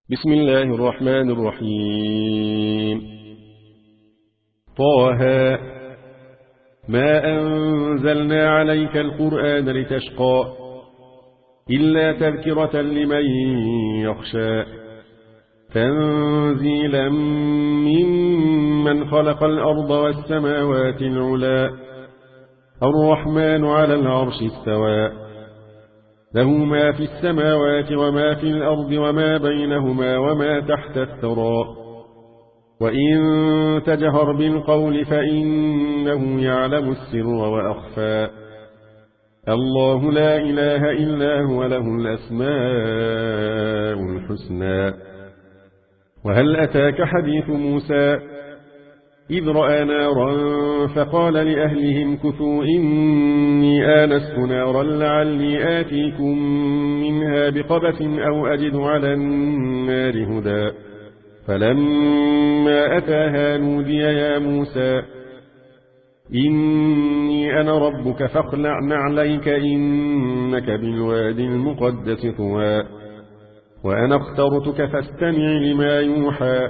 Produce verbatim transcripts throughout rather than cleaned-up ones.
بسم الله الرحمن الرحيم. طه ما أنزلنا عليك القرآن لتشقى إلا تذكرة لمن يخشى تنزيلا ممن خلق الأرض والسماوات العلا الرحمن على العرش استوى له ما في السماوات وما في الأرض وما بينهما وما تحت الثرى وإن تجهر بالقول فإنه يعلم السر وأخفى الله لا إله إلا هو له الأسماء الحسنى. وهل أتاك حديث موسى إذ رأى نارا فقال لأهلهم كثوا إني آنست نارا لعلي آتيكم منها بقبس أو أجد على النار هدى فلما أتاها نودي يا موسى إني أنا ربك فاخلع نعليك إنك بالواد المقدس طوى وأنا اخترتك فاستمع لما يوحى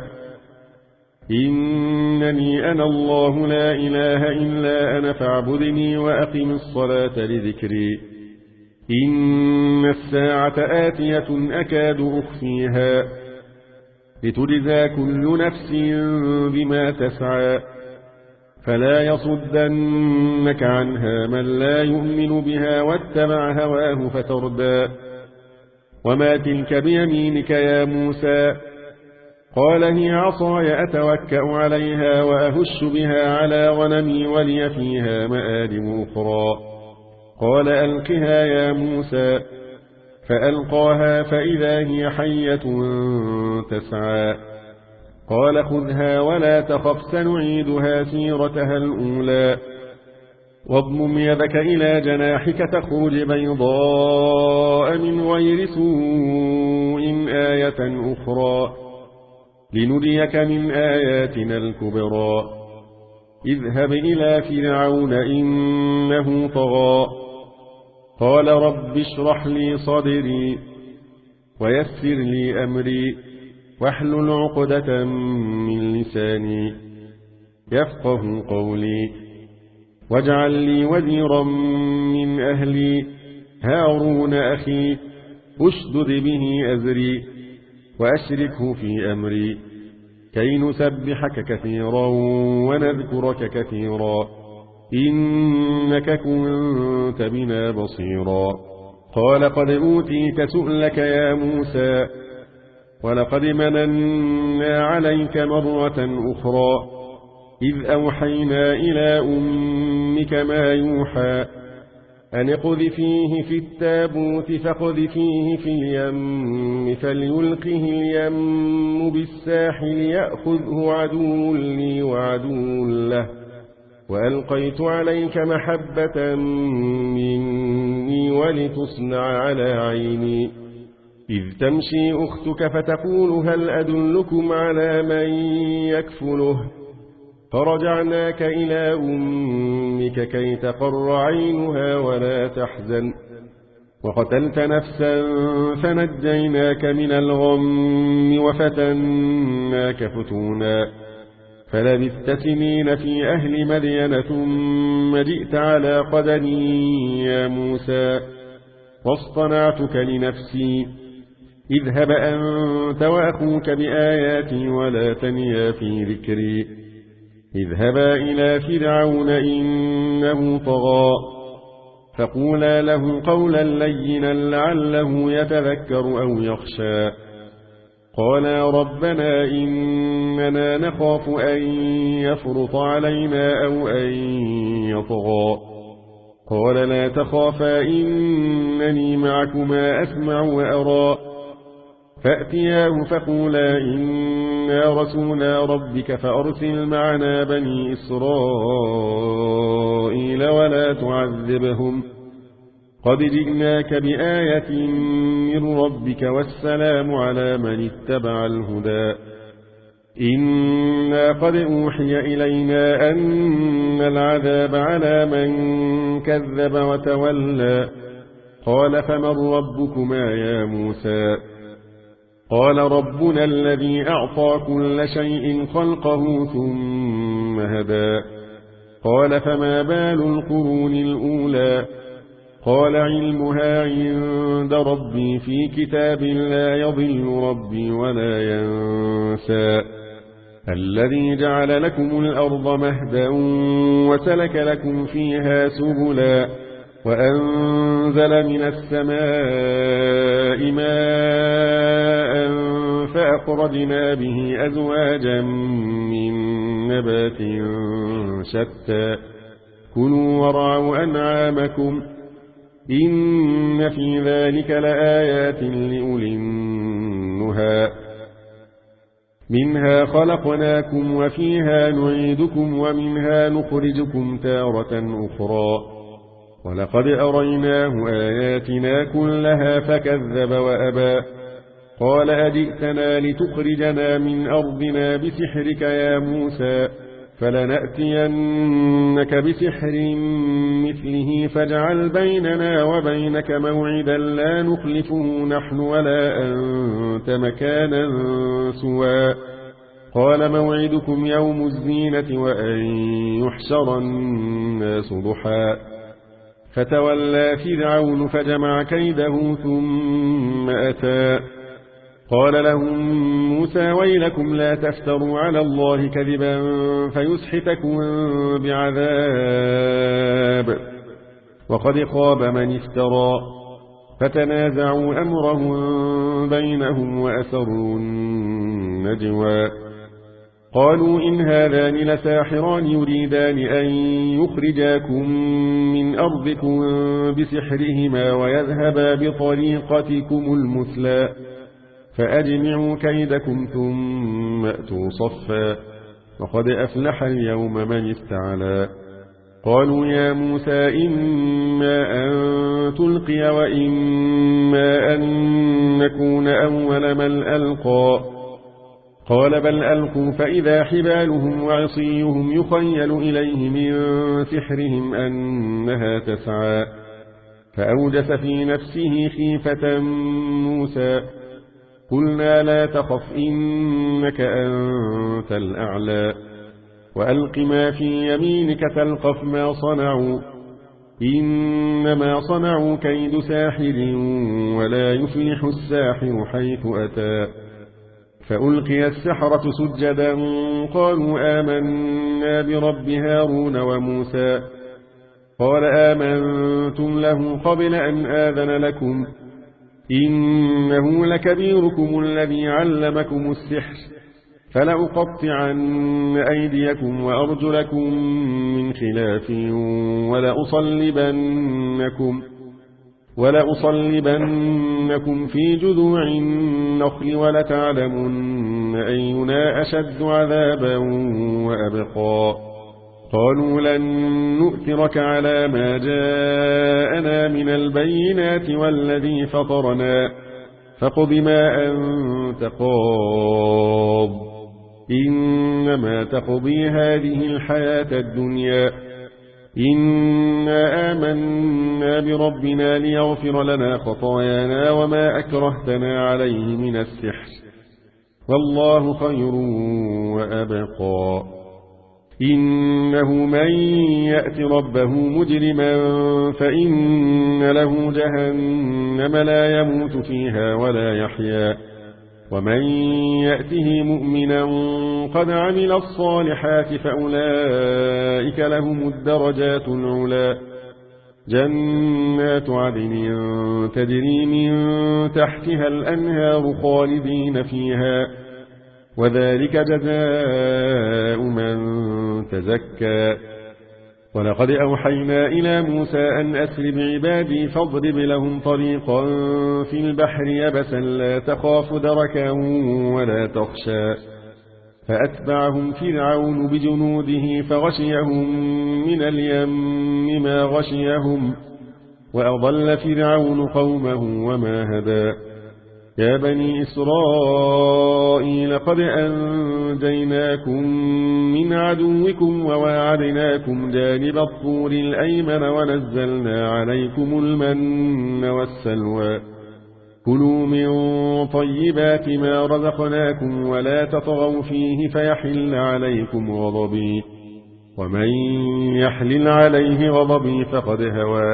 إنني أنا الله لا إله إلا أنا فاعبدني وأقم الصلاة لذكري إن الساعة آتية أكاد أخفيها لتجزى كل نفس بما تسعى فلا يصدنك عنها من لا يؤمن بها واتبع هواه فتردى. وما تلك بيمينك يا موسى قال هي عصاي أتوكأ عليها وأهش بها على غنمي ولي فيها مآرب أخرى قال ألقها يا موسى فألقاها فإذا هي حية تسعى قال خذها ولا تخف سنعيدها سيرتها الأولى واضمم يدك إلى جناحك تخرج بيضاء من غير سوء آية أخرى لنريك من آياتنا الكبرى اذهب إلى فرعون إنه طغى قال رب اشرح لي صدري ويسر لي أمري واحلل عقدة من لساني يفقه قولي واجعل لي وزيرا من أهلي هارون أخي أشدد به أزري وأشركه في أمري كي نسبحك كثيرا ونذكرك كثيرا إنك كنت بنا بصيرا. قال قد أوتيت سؤلك يا موسى ولقد مننا عليك مرة أخرى إذ أوحينا إلى أمك ما يوحى أن اقذفيه في التابوت فاقذفيه في اليم فليلقه اليم بالساحل يأخذه عدو لي وعدو له وألقيت عليك محبة مني ولتصنع على عيني إذ تمشي أختك فتقول هل أدلكم على من يكفله فرجعناك إلى أمك كي تقر عينها ولا تحزن وقتلت نفسا فنجيناك من الغم وفتناك فتونا فلبثت سنين في أهل مدين ثم جئت على قدمي يا موسى واصطنعتك لنفسي اذهب أنت وأخوك بآياتي ولا تنيا في ذكري اذهبا إلى فرعون إنه طغى فقولا له قولا لينا لعله يتذكر أو يخشى قالا ربنا إننا نخاف أن يفرط علينا أو أن يطغى قال لا تخافا إنني معكما أسمع وأرى فأتياه فقولا إنا رسولا ربك فأرسل معنا بني إسرائيل ولا تعذبهم قد جئناك بآية من ربك والسلام على من اتبع الهدى إنا قد أوحي إلينا أن العذاب على من كذب وتولى قال فمن ربكما يا موسى قال ربنا الذي أعطى كل شيء خلقه ثم هدى قال فما بال القرون الأولى قال علمها عند ربي في كتاب لا يضل ربي ولا ينسى الذي جعل لكم الأرض مهدا وسلك لكم فيها سبلا وأنزل من السماء ماء فأخرجنا به أزواجا من نبات شتى كلوا ورعوا أنعامكم إن في ذلك لآيات لأولي النهى منها خلقناكم وفيها نعيدكم ومنها نخرجكم تارة أخرى ولقد أريناه آياتنا كلها فكذب وأبى قال أجئتنا لتخرجنا من أرضنا بسحرك يا موسى فلنأتينك بسحر مثله فاجعل بيننا وبينك موعدا لا نخلفه نحن ولا أنت مكانا سوى قال موعدكم يوم الزينة وأن يحشر الناس ضحى فتولى فرعون فجمع كيده ثم أتى قال لهم موسى ويلكم لا تفتروا على الله كذبا فيسحتكم بعذاب وقد خاب من افترى فتنازعوا أمرهم بينهم وأسروا النجوى قالوا إن هذان لساحران يريدان أن يخرجاكم من أرضكم بسحرهما ويذهبا بطريقتكم المثلى فأجمعوا كيدكم ثم أتوا صفا وقد أفلح اليوم من استعلى قالوا يا موسى إما أن تلقي وإما أن نكون أول من ألقى قال بل ألقوا فإذا حبالهم وعصيهم يخيل إليه من سحرهم أنها تسعى فأوجس في نفسه خيفة موسى قلنا لا تخف إنك أنت الأعلى وألق ما في يمينك تلقف ما صنعوا إنما صنعوا كيد ساحر ولا يفلح الساحر حيث أتى فألقي السحرة سجدا قالوا آمنا برب هارون وموسى قال آمنتم له قبل أن آذن لكم إنه لكبيركم الذي علمكم السحر فلأقطعن أيديكم وأرجلكم من خلاف ولأصلبنكم, ولأصلبنكم في جذوع النخل ولتعلمن أينا أشد عذابا وأبقى قالوا لن نؤثرك على ما جاءنا من البينات والذي فطرنا فاقض ما أنت قاض إنما تقضي هذه الحياة الدنيا إنا آمنا بربنا ليغفر لنا خطايانا وما أكرهتنا عليه من السحر والله خير وأبقى إنه من يأت ربه مجرما فإن له جهنم لا يموت فيها ولا يحيا ومن يأته مؤمنا قد عمل الصالحات فأولئك لهم الدرجات العلا جنات عدن تجري من تحتها الأنهار خالدين فيها وذلك جزاء من تزكى ولقد أوحينا إلى موسى أن أسر بعبادي فاضرب لهم طريقا في البحر يبسا لا تخاف دركا ولا تخشى فأتبعهم فرعون بجنوده فغشيهم من اليم ما غشيهم وأضل فرعون قومه وما هدى يا بني إسرائيل قد أنجيناكم من عدوكم وواعدناكم جانب الطور الأيمن ونزلنا عليكم المن والسلوى كلوا من طيبات ما رزقناكم ولا تطغوا فيه فيحل عليكم غضبي ومن يحلل عليه غضبي فقد هوى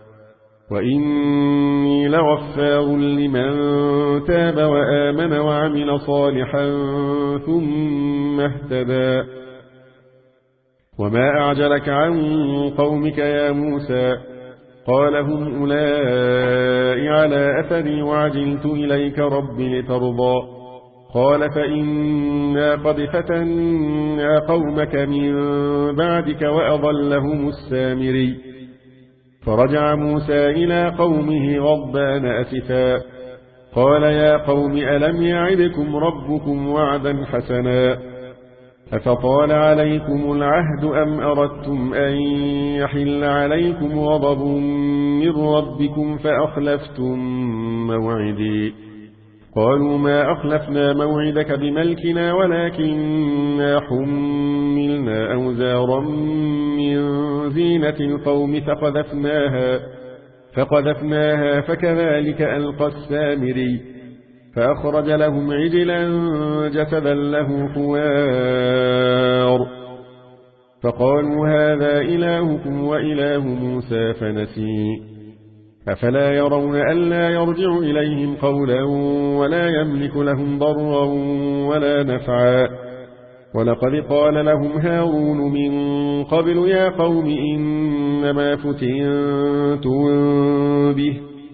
وإني لغفار لمن تاب وآمن وعمل صالحا ثم اهتدى. وما أعجلك عن قومك يا موسى؟ قال هم أولئك على أثري وعجلت إليك رب لترضى. قال فإنا قد فتنا قومك من بعدك وأضلهم السامري. فرجع موسى إلى قومه غضبان أسفا قال يا قوم ألم يعدكم ربكم وعدا حسنا أفطال عليكم العهد أم أردتم أن يحل عليكم غضب من ربكم فأخلفتم موعدي؟ قالوا ما أخلفنا موعدك بملكنا ولكننا حملنا أوزارا من زينة القوم فقذفناها, فقذفناها فكذلك ألقى السامري. فأخرج لهم عجلا جسدا له خوار فقالوا هذا إلهكم وإله موسى فنسي. أفلا يرون ألا يرجع إليهم قولا ولا يملك لهم ضرا ولا نفعا؟ ولقد قال لهم هارون من قبل يا قوم إنما فتنتم به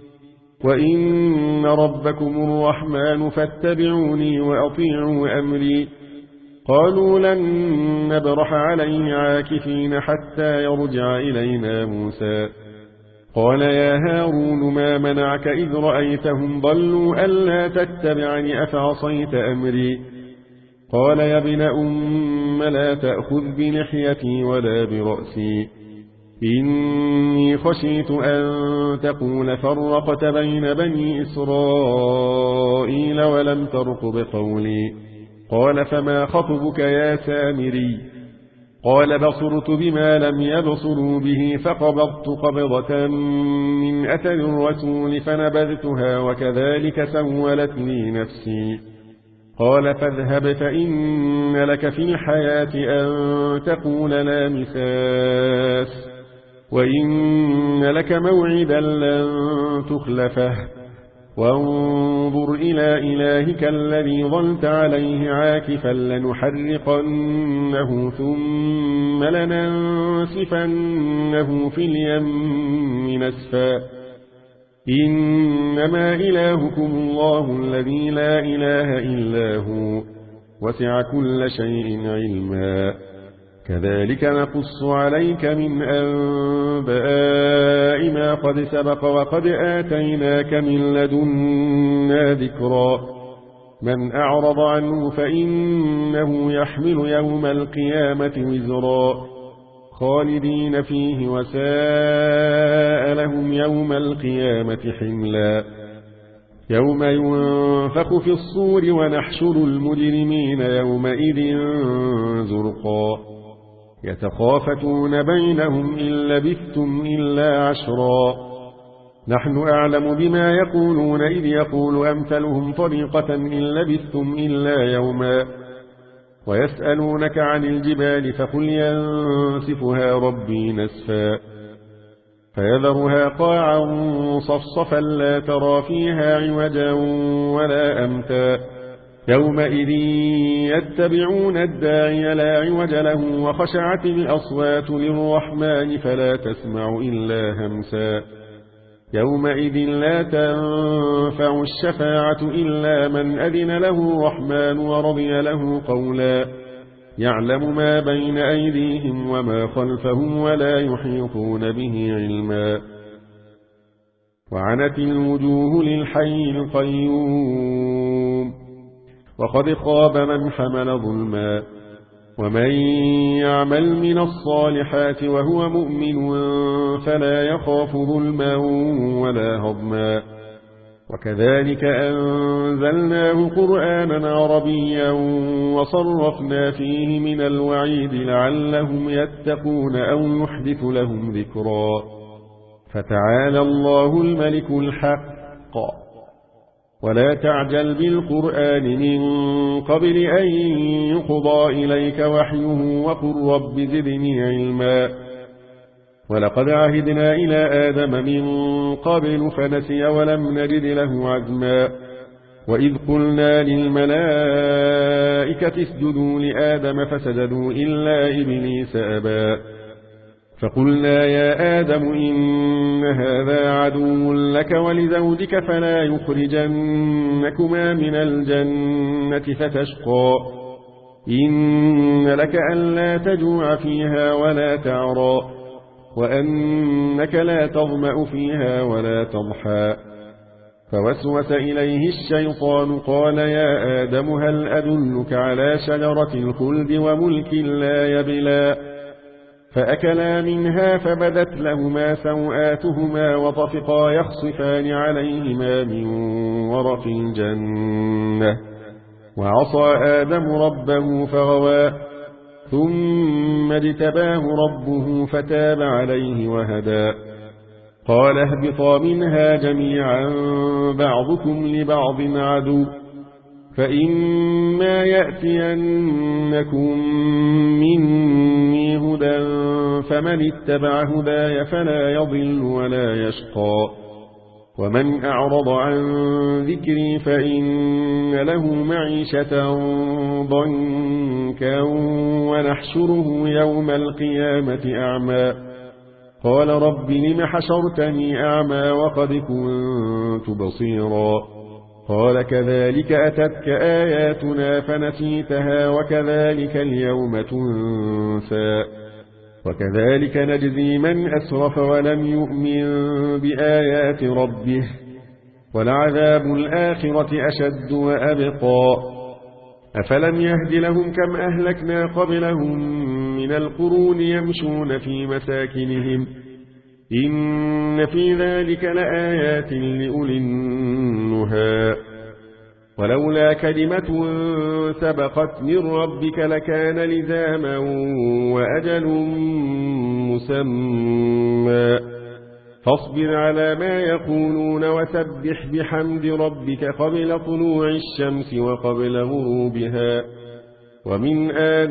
وإن ربكم الرحمن فاتبعوني وأطيعوا أمري. قالوا لن نبرح عليه عاكفين حتى يرجع إلينا موسى. قال يا هارون ما منعك إذ رأيتهم ضلوا ألا تتبعني أفعصيت أمري؟ قال يا ابن أم لا تأخذ بلحيتي ولا برأسي إني خشيت أن تقول فرقت بين بني إسرائيل ولم ترقب قولي. قال فما خطبك يا سامري؟ قال بصرت بما لم يبصروا به فقبضت قبضة من أثر الرسول فنبذتها وكذلك سولت لي نفسي. قال فاذهب فإن لك في الحياة أن تقول لا مساس وإن لك موعدا لن تخلفه وانظر إلى إلهك الذي ظلت عليه عاكفا لنحرقنه ثم لننسفنه في اليم نسفا. إنما إلهكم الله الذي لا إله إلا هو وسع كل شيء علما. كذلك نقص عليك من أنباء ما قد سبق وقد آتيناك من لدنا ذكرا. من أعرض عنه فإنه يحمل يوم القيامة وزرا خالدين فيه وساء لهم يوم القيامة حملا. يوم ينفخ في الصور ونحشر المجرمين يومئذ زرقا يتخافتون بينهم إن لبثتم إلا عشرا نحن أعلم بما يقولون إذ يقول أمثلهم طريقة إن لبثتم إلا يوما ويسألونك عن الجبال فقل ينسفها ربي نسفا فيذرها قاعا صفصفا لا ترى فيها عوجا ولا أمتا يومئذ يتبعون الداعي لا عوج له وخشعت الأصوات للرحمن فلا تسمع إلا همسا يومئذ لا تنفع الشفاعة إلا من أذن له الرحمن ورضي له قولا يعلم ما بين أيديهم وما خلفهم ولا يحيطون به علما وعنت الوجوه للحي القيوم وقد خاب من حمل ظلما ومن يعمل من الصالحات وهو مؤمن فلا يخاف ظلما ولا هضما وكذلك أنزلناه قرآنا عربيا وصرفنا فيه من الوعيد لعلهم يتقون أو يحدث لهم ذكرا فتعالى الله الملك الحق ولا تعجل بالقرآن من قبل أن يقضى إليك وحيه وقل رب زدني علما ولقد عهدنا إلى آدم من قبل فنسي ولم نجد له عزما وإذ قلنا للملائكة اسجدوا لآدم فسجدوا إلا إبليس أبى فقلنا يا آدم إن هذا عدو لك ولزوجك فلا يخرجنكما من الجنة فتشقى إن لك ألا تجوع فيها ولا تعرى وأنك لا تظمأ فيها ولا تضحى فوسوس إليه الشيطان قال يا آدم هل أدلك على شجرة الخلد وملك لا يبلى فأكلا منها فبدت لهما سوآتهما وطفقا يخصفان عليهما من ورق الجنة وعصى آدم ربه فغوى ثم اجتباه ربه فتاب عليه وهدى قال اهبطا منها جميعا بعضكم لبعض عدو فإما يأتينكم مني هدى فمن اتبع هداي فلا يضل ولا يشقى ومن أعرض عن ذكري فإن له معيشة ضنكا ونحشره يوم القيامة أعمى قال رب لم حشرتني أعمى وقد كنت بصيرا قال كذلك أتتك آياتنا فنسيتها وكذلك اليوم تنسى وكذلك نجزي من أسرف ولم يؤمن بآيات ربه ولعذاب الآخرة أشد وأبقى أفلم يهد لهم كم أهلكنا قبلهم من القرون يمشون في مساكنهم إن في ذلك لآيات لأولي النهى ولولا كلمة سبقت من ربك لكان لزاما وأجل مسمى فاصبر على ما يقولون وسبح بحمد ربك قبل طلوع الشمس وقبل غروبها ومن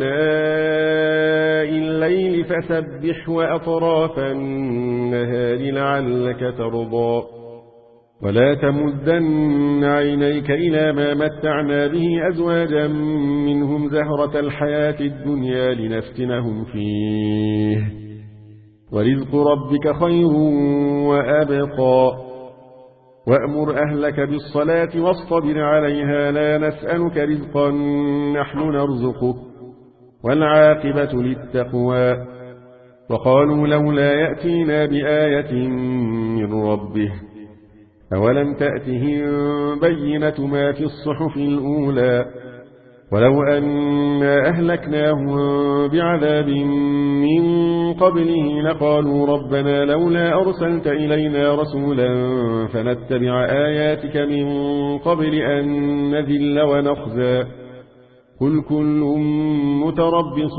آناء الليل فسبح وأطراف النهار لعلك ترضى ولا تمدن عينيك إلى ما متعنا به أزواجا منهم زهرة الحياة الدنيا لنفتنهم فيه ورزق ربك خير وأبقى وأمر أهلك بالصلاة واصطبر عليها لا نسألك رزقا نحن نرزقك والعاقبة للتقوى وقالوا لولا يأتينا بآية من ربه أولم تأتهم بينة ما في الصحف الأولى ولو أنا أهلكناهم بعذاب من قبله لقالوا ربنا لولا أرسلت إلينا رسولا فنتبع آياتك من قبل أن نذل ونخزى قل كل متربص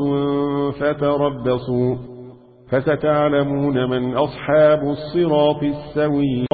فتربصوا فستعلمون من أصحاب الصراط السوي